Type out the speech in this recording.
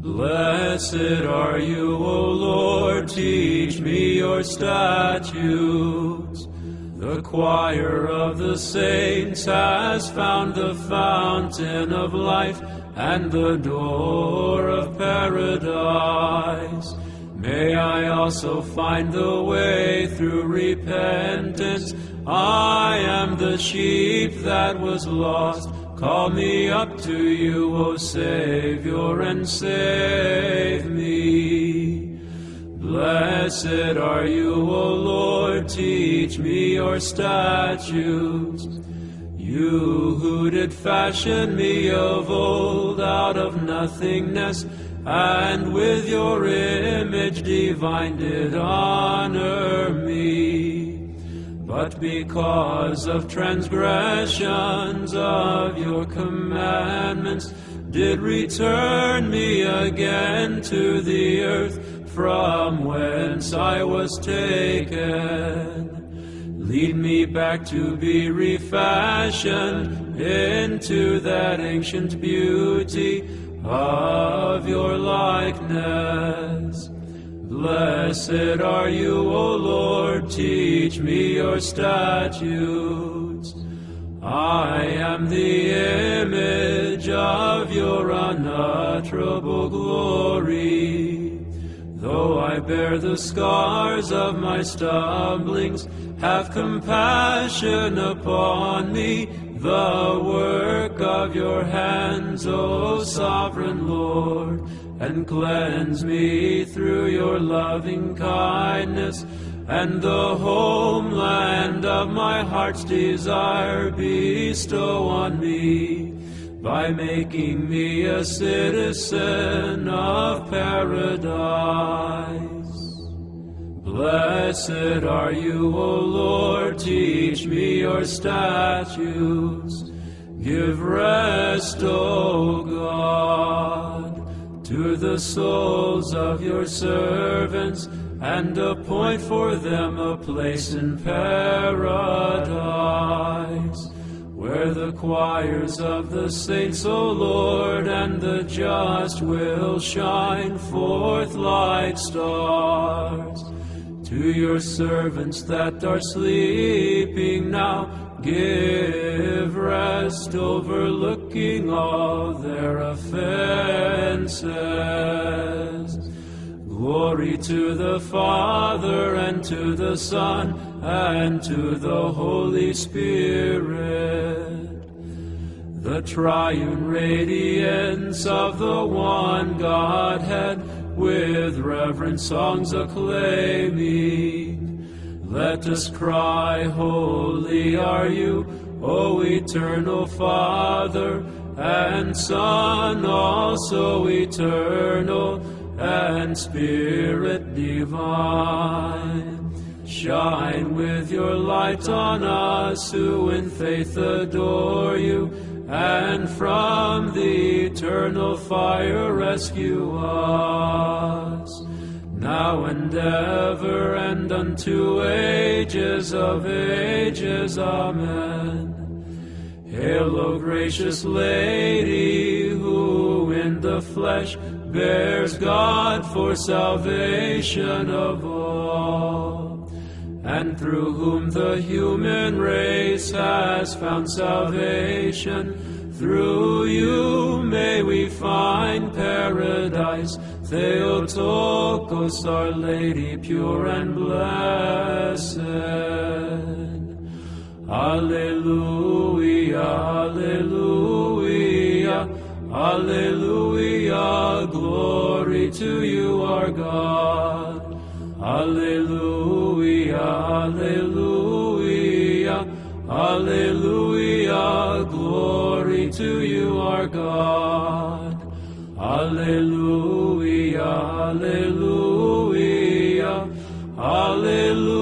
Blessed are you, O Lord, teach me your statutes. The choir of the saints has found the fountain of life and the door of paradise. May I also find the way through repentance. I am the sheep that was lost. Call me up to you, O Savior, and save me. Blessed are you, O Lord, teach me your statutes. You who did fashion me of old out of nothingness, and with your image divine did honor me. But because of transgressions of your commandments, did return me again to the earth, from whence I was taken. Lead me back to be refashioned into that ancient beauty of your likeness. Blessed are you, O Lord, teach me your statutes. I am the image of your unutterable glory. Though I bear the scars of my stumblings, have compassion upon me, the work of your hands, O sovereign Lord, and cleanse me through your loving kindness, and the homeland of my heart's desire bestow on me, by making me a citizen of paradise. Blessed are you, O Lord, teach me your statutes. Give rest, O God, to the souls of your servants, and appoint for them a place in paradise, where the choirs of the saints, O Lord, and the just will shine forth like stars. To your servants that are sleeping now, give rest, overlooking all their offenses. Glory to the Father, and to the Son, and to the Holy Spirit. The triune radiance of the one Godhead, with reverent songs acclaiming. Let us cry, holy are you, O eternal Father, and Son also eternal, and Spirit divine. Shine with your light on us who in faith adore you, and from the eternal fire rescue us, now and ever, and unto ages of ages. Amen. Hail, O gracious Lady, who in the flesh bears God for salvation of all, and through whom the human race has found salvation. Through you may we find paradise. Theotokos, Our Lady, pure and blessed. Alleluia, alleluia, alleluia. Glory to you, our God. Alleluia, alleluia, alleluia. Glory to you, our God. Alleluia, alleluia, alleluia.